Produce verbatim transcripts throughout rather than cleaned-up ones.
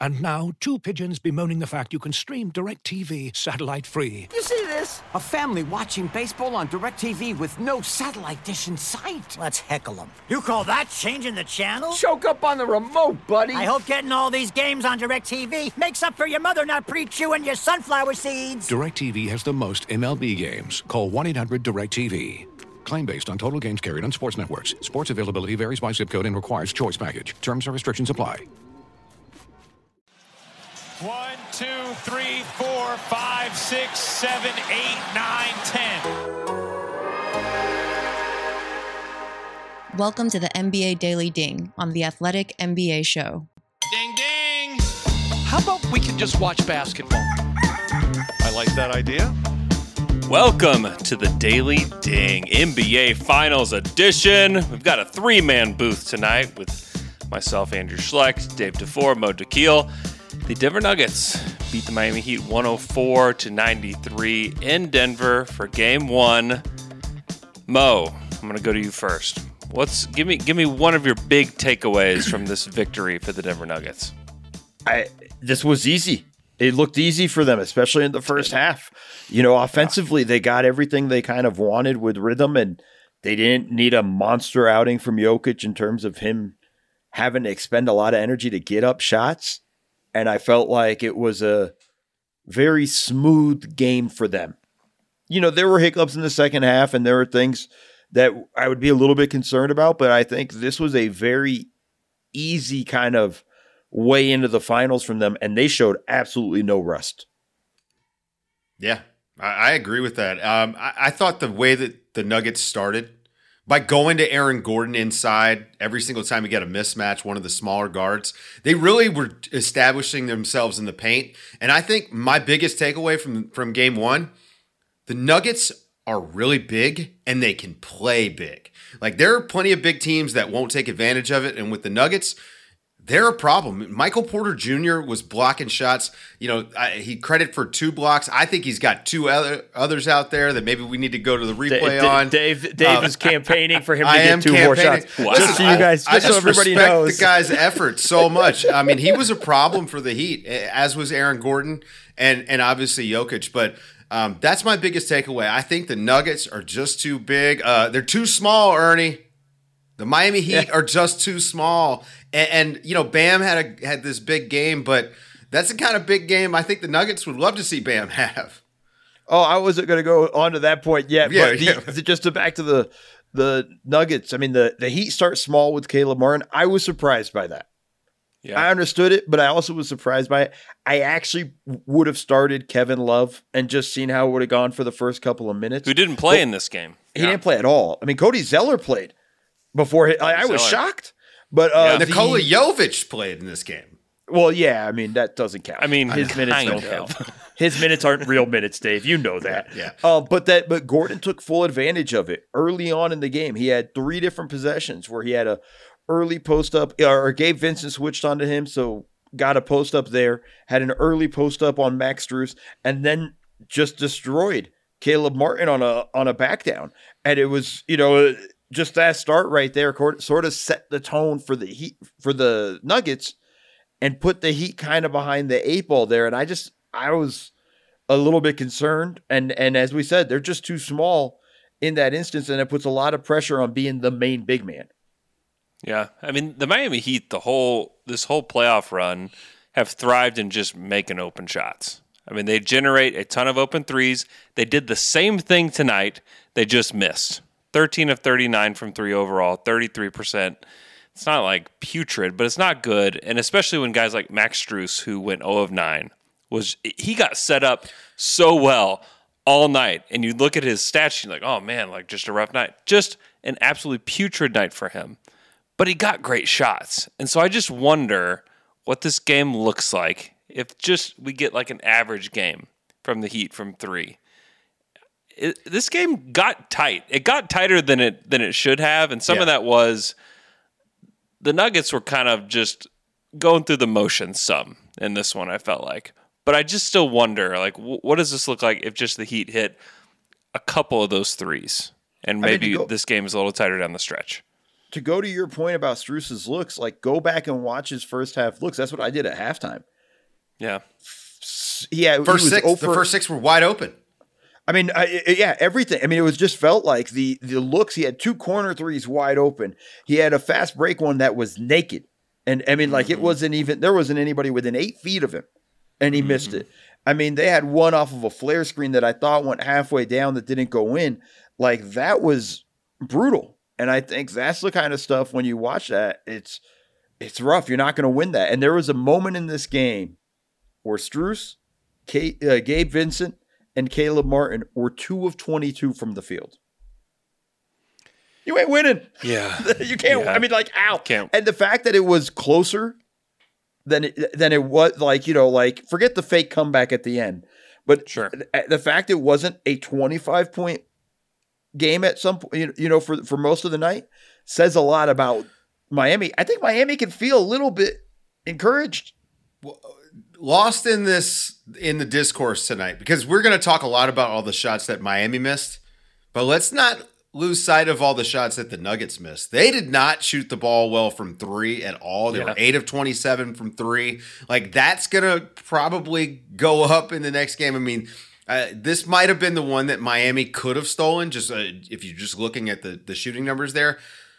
And now, two pigeons bemoaning the fact you can stream DirecTV satellite-free. You see this? A family watching baseball on DirecTV with no satellite dish in sight. Let's heckle them. You call that changing the channel? Choke up on the remote, buddy. I hope getting all these games on DirecTV makes up for your mother not pre-chewing your sunflower seeds. DirecTV has the most M L B games. Call one eight hundred direct T V. Claim based on total games carried on sports networks. Sports availability varies by zip code and requires choice package. Terms and restrictions apply. One, two, three, four, five, six, seven, eight, nine, ten. Welcome to the N B A Daily Ding on the Athletic N B A Show. Ding, ding. How about we can just watch basketball? I like that idea. Welcome to the Daily Ding N B A Finals Edition. We've got a three-man booth tonight with myself, Andrew Schlecht, Dave DeFore, Mo Dakhil. The Denver Nuggets beat the Miami Heat one oh four to ninety-three in Denver for Game One. Mo, I'm going to go to you first. What's give me give me one of your big takeaways from this victory for the Denver Nuggets? I this was easy. It looked easy for them, especially in the first half. You know, offensively, they got everything they kind of wanted with rhythm, and they didn't need a monster outing from Jokic in terms of him having to expend a lot of energy to get up shots. And I felt like it was a very smooth game for them. You know, there were hiccups in the second half, and there were things that I would be a little bit concerned about, but I think this was a very easy kind of way into the finals from them, and they showed absolutely no rust. Yeah, I, I agree with that. Um, I, I thought the way that the Nuggets started, by going to Aaron Gordon inside every single time you get a mismatch, one of the smaller guards, they really were establishing themselves in the paint. And I think my biggest takeaway from, from game one, the Nuggets are really big and they can play big. Like, there are plenty of big teams that won't take advantage of it. And with the Nuggets, they're a problem. Michael Porter Junior was blocking shots. You know, I, he credit for two blocks. I think he's got two other others out there that maybe we need to go to the replay D- on. Dave, Dave um, is campaigning for him to I get two more shots. Wow. Just so you guys, I, just I so just everybody respect knows, the guy's effort so much. I mean, he was a problem for the Heat, as was Aaron Gordon and and obviously Jokic. But um, that's my biggest takeaway. I think the Nuggets are just too big. Uh, they're too small, Ernie. The Miami Heat yeah. are just too small. And, and, you know, Bam had a, had this big game, but that's the kind of big game I think the Nuggets would love to see Bam have. Oh, I wasn't going to go on to that point yet. Yeah, but the, yeah. the, just to back to the the Nuggets, I mean, the, the Heat start small with Caleb Martin. I was surprised by that. Yeah. I understood it, but I also was surprised by it. I actually would have started Kevin Love and just seen how it would have gone for the first couple of minutes. Who didn't play but in this game. He yeah. didn't play at all. I mean, Cody Zeller played. Before he, I, I was shocked, but uh, yeah, Nikola the, Jovic played in this game. Well, yeah, I mean that doesn't count. I mean his minutes don't count. His minutes aren't real minutes, Dave. You know that. Yeah. Uh, but that, but Gordon took full advantage of it early on in the game. He had three different possessions where he had a early post up, or Gabe Vincent switched onto him, so got a post up there. Had an early post up on Max Strus, and then just destroyed Caleb Martin on a on a back down, and it was you know. Just that start right there sort of set the tone for the Heat, for the Nuggets, and put the Heat kind of behind the eight ball there. And I just, I was a little bit concerned. And and as we said, they're just too small in that instance, and it puts a lot of pressure on being the main big man. Yeah, I mean the Miami Heat, the whole this whole playoff run, have thrived in just making open shots. I mean they generate a ton of open threes. They did the same thing tonight. They just missed. thirteen of thirty-nine from three overall, thirty-three percent. It's not like putrid, but it's not good. And especially when guys like Max Strus, who went zero of nine, was he got set up so well all night. And you look at his stats, you're like, oh man, like just a rough night. Just an absolutely putrid night for him. But he got great shots. And so I just wonder what this game looks like if just we get like an average game from the Heat from three. It, this game got tight. It got tighter than it than it should have, and some yeah. of that was the Nuggets were kind of just going through the motions some in this one, I felt like. But I just still wonder, like, w- what does this look like if just the Heat hit a couple of those threes, and maybe I mean, go, this game is a little tighter down the stretch? To go to your point about Strus's looks, like, go back and watch his first half looks. That's what I did at halftime. Yeah. Yeah, First six, over, the first six were wide open. I mean, I, yeah, everything. I mean, it was just felt like the the looks. He had two corner threes wide open. He had a fast break one that was naked, and I mean, like mm-hmm. it wasn't even there wasn't anybody within eight feet of him, and he mm-hmm. missed it. I mean, they had one off of a flare screen that I thought went halfway down that didn't go in. Like that was brutal, and I think that's the kind of stuff when you watch that, it's it's rough. You're not going to win that. And there was a moment in this game where Strus, Kate, uh, Gabe Vincent, and Caleb Martin were two of twenty-two from the field. You ain't winning. Yeah. you can't. Yeah. I mean, like, ow. Can't. And the fact that it was closer than it, than it was, like, you know, like, forget the fake comeback at the end. But sure. the fact it wasn't a twenty-five point game at some point, you know, for, for most of the night says a lot about Miami. I think Miami can feel a little bit encouraged. Well, lost in this in the discourse tonight, because we're going to talk a lot about all the shots that Miami missed, but let's not lose sight of all the shots that the Nuggets missed. They did not shoot the ball well from three at all. They yeah. were eight of twenty-seven from three. Like, that's going to probably go up in the next game. I mean, uh, this might have been the one that Miami could have stolen, just uh, if you're just looking at the, the shooting numbers there.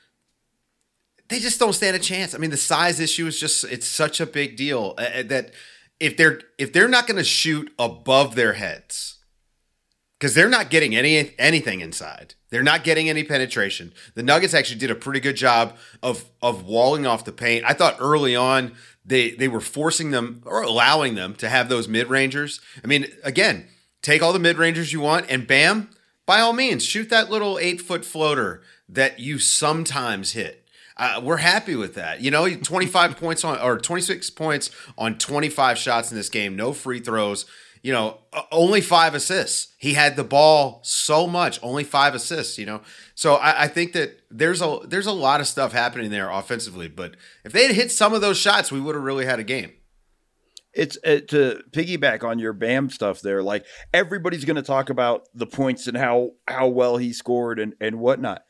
They just don't stand a chance. I mean, the size issue is just, it's such a big deal uh, that if they're if they're not going to shoot above their heads, because they're not getting any anything inside, they're not getting any penetration. The Nuggets actually did a pretty good job of of walling off the paint. I thought early on they they were forcing them or allowing them to have those mid-rangers. I mean, again, take all the mid-rangers you want, and bam, by all means, shoot that little eight-foot floater that you sometimes hit. Uh, we're happy with that. You know, twenty-five points on, or twenty-six points on twenty-five shots in this game, no free throws, you know, only five assists. He had the ball so much, only five assists, you know. So I, I think that there's a there's a lot of stuff happening there offensively, but if they had hit some of those shots, we would have really had a game. It's uh, to piggyback on your Bam stuff there, like everybody's going to talk about the points and how, how well he scored and, and whatnot.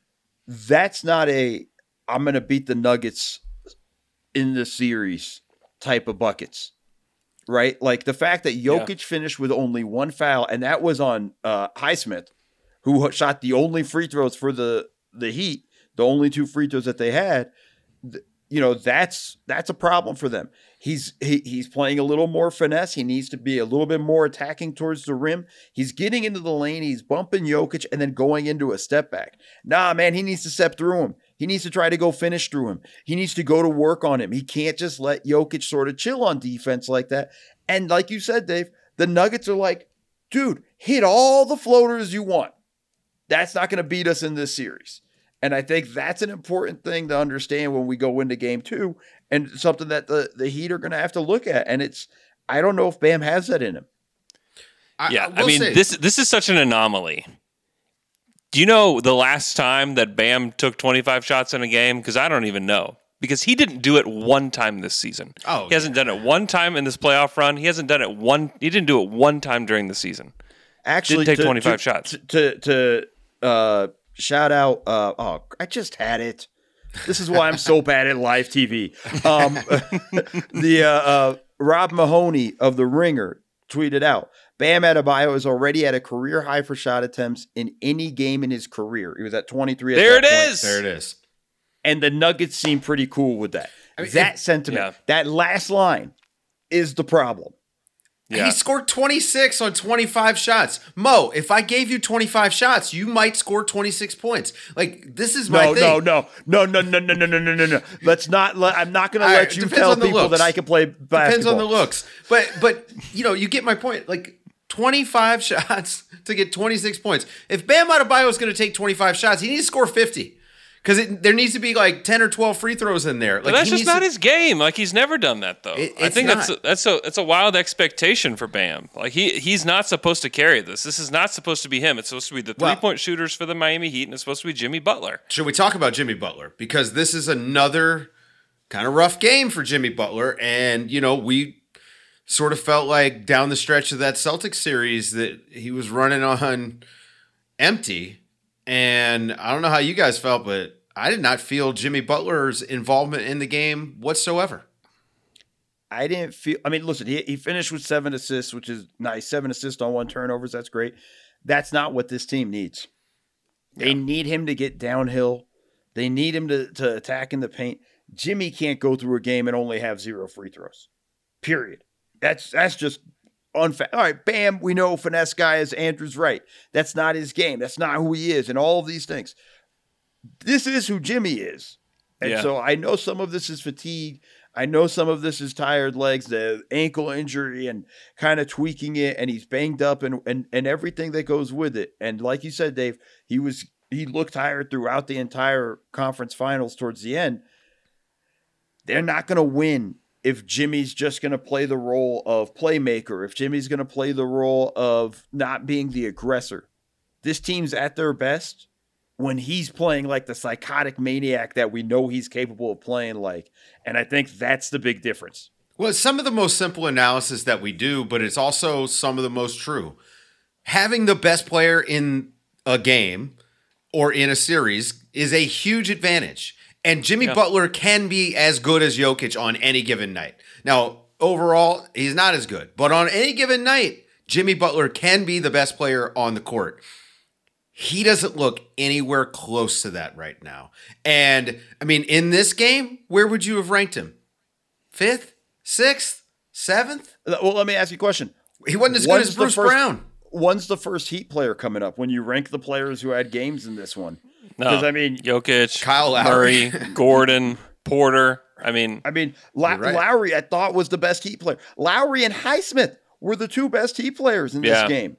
That's not a I'm going to beat the Nuggets in the series type of buckets, right? Like the fact that Jokic yeah. finished with only one foul, and that was on uh, Highsmith, who shot the only free throws for the, the Heat, the only two free throws that they had. You know, that's that's a problem for them. He's he, he's playing a little more finesse. He needs to be a little bit more attacking towards the rim. He's getting into the lane. He's bumping Jokic and then going into a step back. Nah, man, he needs to step through him. He needs to try to go finish through him. He needs to go to work on him. He can't just let Jokic sort of chill on defense like that. And like you said, Dave, the Nuggets are like, dude, hit all the floaters you want. That's not going to beat us in this series. And I think that's an important thing to understand when we go into game two, and something that the, the Heat are going to have to look at. And it's, I don't know if Bam has that in him. Yeah, I, I mean, say. this this is such an anomaly. Do you know the last time that Bam took twenty-five shots in a game? Because I don't even know. Because he didn't do it one time this season. Oh, he hasn't yeah. done it one time in this playoff run. He hasn't done it one. He didn't do it one time during the season. Actually, didn't take to, twenty-five to, shots. To to uh, shout out. Uh, oh, I just had it. This is why I'm so bad at live T V. Um, the uh, uh, Rob Mahoney of The Ringer tweeted out, Bam Adebayo is already at a career high for shot attempts in any game in his career. He was at twenty-three. At there it point. is. There it is. And the Nuggets seem pretty cool with that. I mean, that it, sentiment, yeah. that last line is the problem. Yeah. He scored twenty-six on twenty-five shots. Mo, if I gave you twenty-five shots, you might score twenty-six points. Like, this is my no, thing. No, no, no, no, no, no, no, no, no, no, no. Let's not let, I'm not going to let right, you tell people looks. that I can play basketball. Depends on the looks. But, but you know, you get my point. Like, twenty-five shots to get twenty-six points. If Bam Adebayo is going to take twenty-five shots, he needs to score fifty. Because there needs to be like ten or twelve free throws in there. Like, but that's just not to, his game. Like, he's never done that though. It, I think not. that's a, that's a that's a wild expectation for Bam. Like he he's not supposed to carry this. This is not supposed to be him. It's supposed to be the three well, point shooters for the Miami Heat, and it's supposed to be Jimmy Butler. Should we talk about Jimmy Butler? Because this is another kind of rough game for Jimmy Butler, and you know we sort of felt like down the stretch of that Celtics series that he was running on empty. And I don't know how you guys felt, but I did not feel Jimmy Butler's involvement in the game whatsoever. I didn't feel. I mean, listen, he he finished with seven assists, which is nice. Seven assists on one turnovers, that's great. That's not what this team needs. They yeah. need him to get downhill. They need him to to attack in the paint. Jimmy can't go through a game and only have zero free throws. Period. That's that's just unfair. All right, Bam, we know finesse guy is Andrew's right. That's not his game. That's not who he is, and all of these things. This is who Jimmy is. And yeah. so I know some of this is fatigue. I know some of this is tired legs, the ankle injury and kind of tweaking it, and he's banged up and, and and everything that goes with it. And like you said, Dave, he was he looked tired throughout the entire conference finals towards the end. They're not going to win if Jimmy's just going to play the role of playmaker, if Jimmy's going to play the role of not being the aggressor. This team's at their best when he's playing like the psychotic maniac that we know he's capable of playing like. And I think that's the big difference. Well, it's some of the most simple analysis that we do, but it's also some of the most true. Having the best player in a game or in a series is a huge advantage. And Jimmy yeah. Butler can be as good as Jokic on any given night. Now, overall, he's not as good. But on any given night, Jimmy Butler can be the best player on the court. He doesn't look anywhere close to that right now. And, I mean, in this game, where would you have ranked him? Fifth? Sixth? Seventh? Well, let me ask you a question. He wasn't as good as Bruce first, Brown. When's the first Heat player coming up when you rank the players who had games in this one? Because, no. I mean, Jokic, Kyle Lowry, Murray, Gordon, Porter. I mean, I mean, La- right. Lowry, I thought was the best Heat player. Lowry and Highsmith were the two best Heat players in yeah. this game.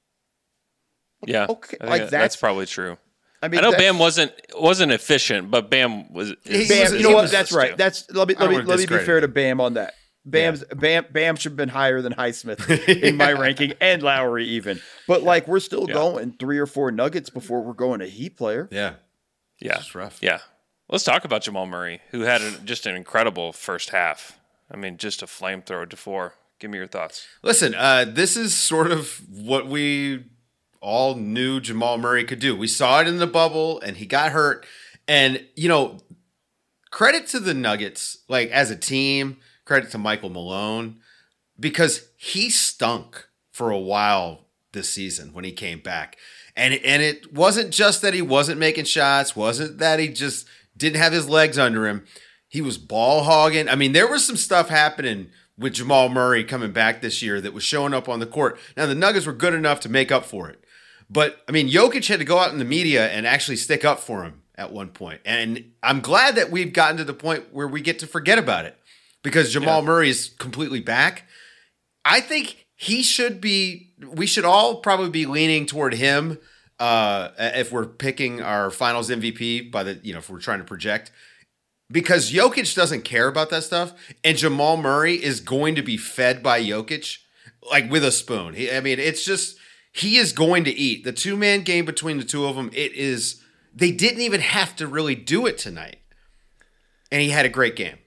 Yeah, okay, like that's, that's probably true. I mean, I know Bam wasn't wasn't efficient, but Bam was. Bam, you know what? That's right. Too. That's let me let me let me be fair to Bam on that. Bam's yeah. Bam Bam should have been higher than Highsmith in my ranking, and Lowry even. But like, we're still yeah. going three or four Nuggets before we're going to Heat player. Yeah, yeah, it's rough. Yeah, let's talk about Jamal Murray, who had a, just an incredible first half. I mean, just a flamethrower to four. Give me your thoughts. Listen, uh, this is sort of what we all knew Jamal Murray could do. We saw it in the bubble, and he got hurt. And, you know, credit to the Nuggets, like as a team, credit to Michael Malone, because he stunk for a while this season when he came back. And, and it wasn't just that he wasn't making shots, wasn't that he just didn't have his legs under him. He was ball hogging. I mean, there was some stuff happening with Jamal Murray coming back this year that was showing up on the court. Now, the Nuggets were good enough to make up for it. But, I mean, Jokic had to go out in the media and actually stick up for him at one point. And I'm glad that we've gotten to the point where we get to forget about it because Jamal yeah. Murray is completely back. I think he should be – we should all probably be leaning toward him uh, if we're picking our finals M V P by the – you know, if we're trying to project. Because Jokic doesn't care about that stuff, and Jamal Murray is going to be fed by Jokic like with a spoon. He, I mean, it's just – he is going to eat. The two-man game between the two of them, it is – they didn't even have to really do it tonight. And he had a great game.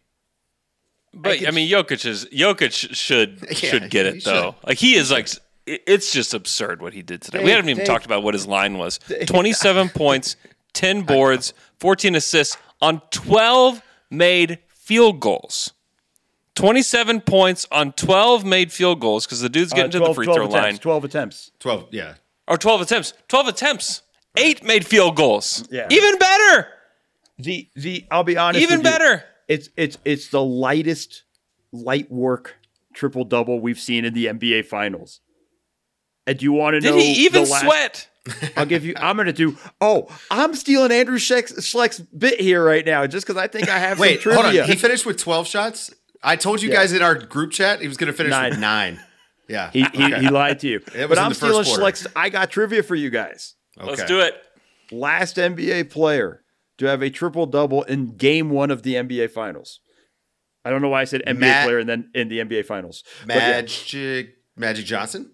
But, I, could, I mean, Jokic is Jokic should yeah, should get it, though. Should. Like, he is like – it's just absurd what he did today. Dave, we haven't even Dave. talked about what his line was. twenty-seven points, ten boards, fourteen assists on twelve made field goals. twenty-seven points on twelve made field goals because the dude's getting uh, twelve, to the free throw attempts, line. twelve attempts. twelve, yeah. Or twelve attempts. twelve attempts. Right. Eight made field goals. Yeah. Even better. The the I'll be honest Even with you, better. It's it's it's the lightest light work triple double we've seen in the N B A finals. And do you want to Did know he even the last, sweat? I'll give you I'm gonna do oh, I'm stealing Andrew Schleck's, Schleck's bit here right now just because I think I have Wait, some trivia. Hold on. He finished with twelve shots? I told you yeah. guys in our group chat he was going to finish nine. with nine. Yeah. He, he, okay. he lied to you. It was but I'm stealing quarter. Schleck's. I got trivia for you guys. Okay. Let's do it. Last N B A player to have a triple-double in game one of the N B A Finals. I don't know why I said N B A Matt, player and then in the N B A Finals. Magic yeah. Magic Johnson?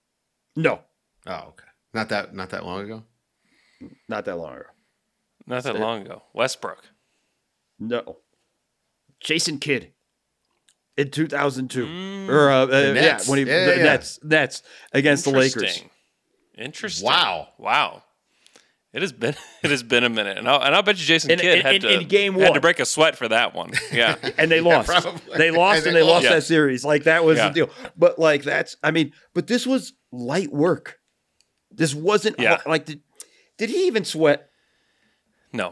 No. Oh, okay. Not that not that long ago? Not that long ago. Not that long ago. Westbrook. No. Jason Kidd. In two thousand two, mm, or uh, uh, yeah, when he yeah, the yeah. Nets Nets against the Lakers. Interesting. Wow, wow. It has been it has been a minute, and I'll, and I'll bet you Jason In- Kidd in- had in- to in game had to one. break a sweat for that one. Yeah, and they lost. probably. They lost And and they they lost lost. that series. Like that was Yeah. the deal. But like that's I mean, but this was light work. This wasn't Yeah. like did, did he even sweat? no,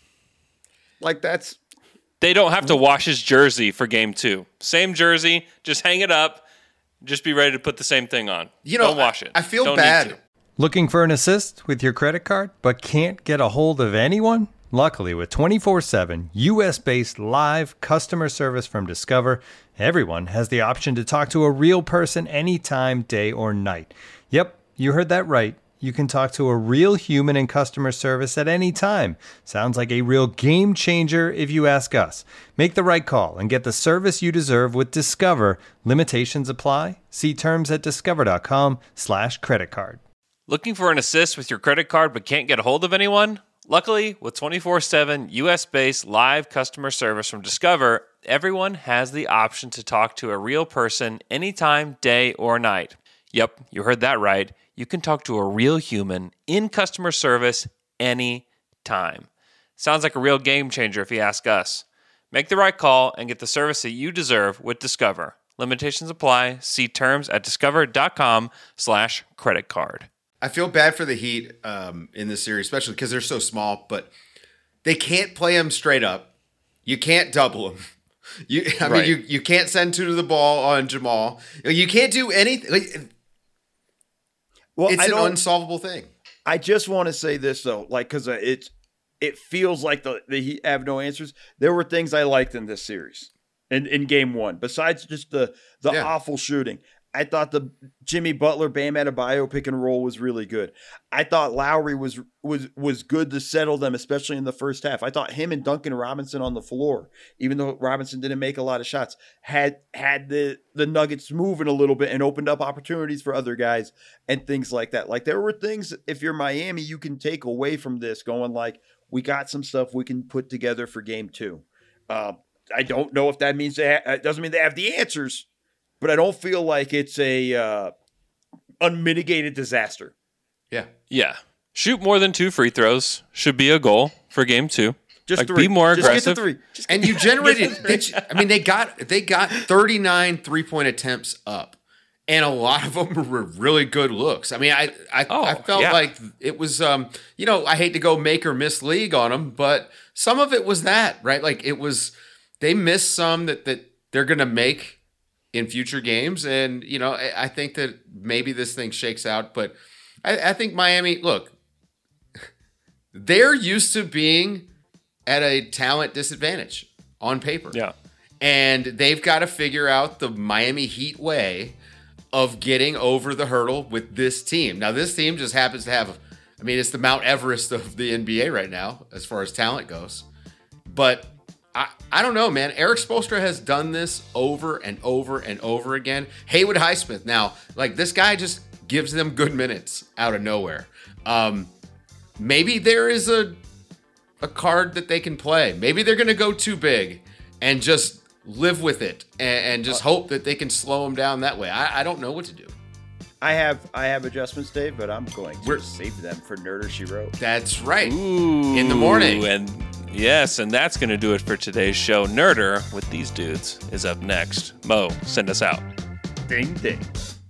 Like that's they don't have to wash his jersey for game two. Same jersey, just hang it up. Just be ready to put the same thing on. You know, don't wash it. I, I feel Don't need bad. to. Looking for an assist with your credit card, but can't get a hold of anyone? Luckily, with twenty-four seven U S-based live customer service from Discover, everyone has the option to talk to a real person anytime, day or night. Yep, you heard that right. You can talk to a real human in customer service at any time. Sounds like a real game changer if you ask us. Make the right call and get the service you deserve with Discover. Limitations apply. See terms at discover.com slash credit card. Looking for an assist with your credit card but can't get a hold of anyone? Luckily, with twenty-four seven U S-based live customer service from Discover, everyone has the option to talk to a real person anytime, day or night. Yep, you heard that right. You can talk to a real human in customer service anytime. Sounds like a real game changer if you ask us. Make the right call and get the service that you deserve with Discover. Limitations apply. See terms at discover.com slash credit card. I feel bad for the Heat um, in this series, especially because they're so small, but they can't play them straight up. You can't double them. You, I Right. mean, you, you can't send two to the ball on Jamal. You can't do anything. Like, well, it's I an don't, unsolvable thing. I just want to say this though, like because it's it feels like the the Heat have no answers. There were things I liked in this series, in in game one, besides just the the Yeah. awful shooting. I thought the Jimmy Butler, Bam Adebayo pick and roll was really good. I thought Lowry was was was good to settle them, especially in the first half. I thought him and Duncan Robinson on the floor, even though Robinson didn't make a lot of shots, had had the the Nuggets moving a little bit and opened up opportunities for other guys and things like that. Like there were things, if you're Miami, you can take away from this, going like, we got some stuff we can put together for game two. Uh, I don't know if that means they ha- it doesn't mean they have the answers. But I don't feel like it's a uh, unmitigated disaster. Yeah. Yeah. Shoot more than two free throws should be a goal for game two. Just like, three. Be more Just aggressive. Get to three. Just And you generated, they, I mean, they got they got thirty-nine three-point attempts up, and a lot of them were really good looks. I mean, I I, Oh, I felt yeah. like it was, um, you know, I hate to go make or miss league on them, but some of it was that, right? Like it was, they missed some that that they're gonna make in future games, and you know, I, I think that maybe this thing shakes out, but I, I think Miami, look, they're used to being at a talent disadvantage on paper. Yeah. And they've got to figure out the Miami Heat way of getting over the hurdle with this team. Now, this team just happens to have, I mean, it's the Mount Everest of the N B A right now, as far as talent goes. But I, I don't know, man. Eric Spoelstra has done this over and over and over again. Haywood Highsmith, now, like this guy just gives them good minutes out of nowhere. Um, maybe there is a a card that they can play. Maybe they're going to go too big and just live with it and, and just hope that they can slow them down that way. I, I don't know what to do. I have I have adjustments, Dave, but I'm going to We're- save them for Nerder She Wrote. That's right. Ooh, In the morning. And yes, and that's going to do it for today's show. Nerder with these dudes is up next. Mo, send us out. Ding ding.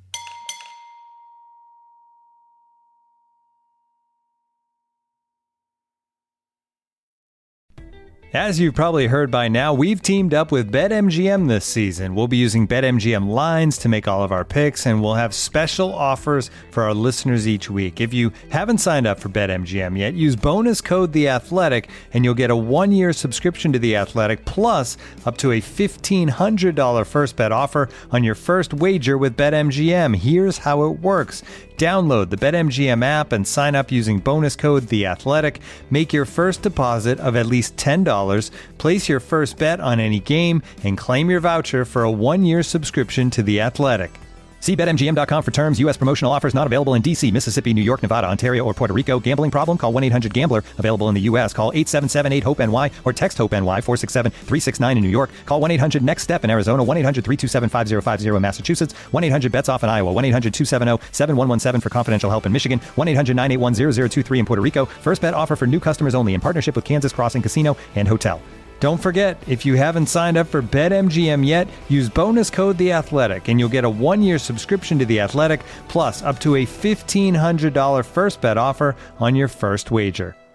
As you've probably heard by now, we've teamed up with BetMGM this season. We'll be using BetMGM lines to make all of our picks, and we'll have special offers for our listeners each week. If you haven't signed up for BetMGM yet, use bonus code The Athletic, and you'll get a one-year subscription to The Athletic, plus up to a fifteen hundred dollars first bet offer on your first wager with BetMGM. Here's how it works. Download the BetMGM app and sign up using bonus code The Athletic. Make your first deposit of at least ten dollars, place your first bet on any game, and claim your voucher for a one-year subscription to The Athletic. See Bet M G M dot com for terms. U S promotional offers not available in D C, Mississippi, New York, Nevada, Ontario, or Puerto Rico. Gambling problem? Call one eight hundred gambler. Available in the U S. Call eight seven seven eight hope N Y or text HOPE-NY four six seven three six nine in New York. Call one eight hundred next step in Arizona. one eight hundred three two seven five zero five zero in Massachusetts. one eight hundred bets off in Iowa. one eight hundred two seven zero seven one one seven for confidential help in Michigan. one eight hundred nine eight one zero zero two three in Puerto Rico. First bet offer for new customers only in partnership with Kansas Crossing Casino and Hotel. Don't forget, if you haven't signed up for BetMGM yet, use bonus code The Athletic, and you'll get a one-year subscription to The Athletic, plus up to a fifteen hundred dollars first bet offer on your first wager.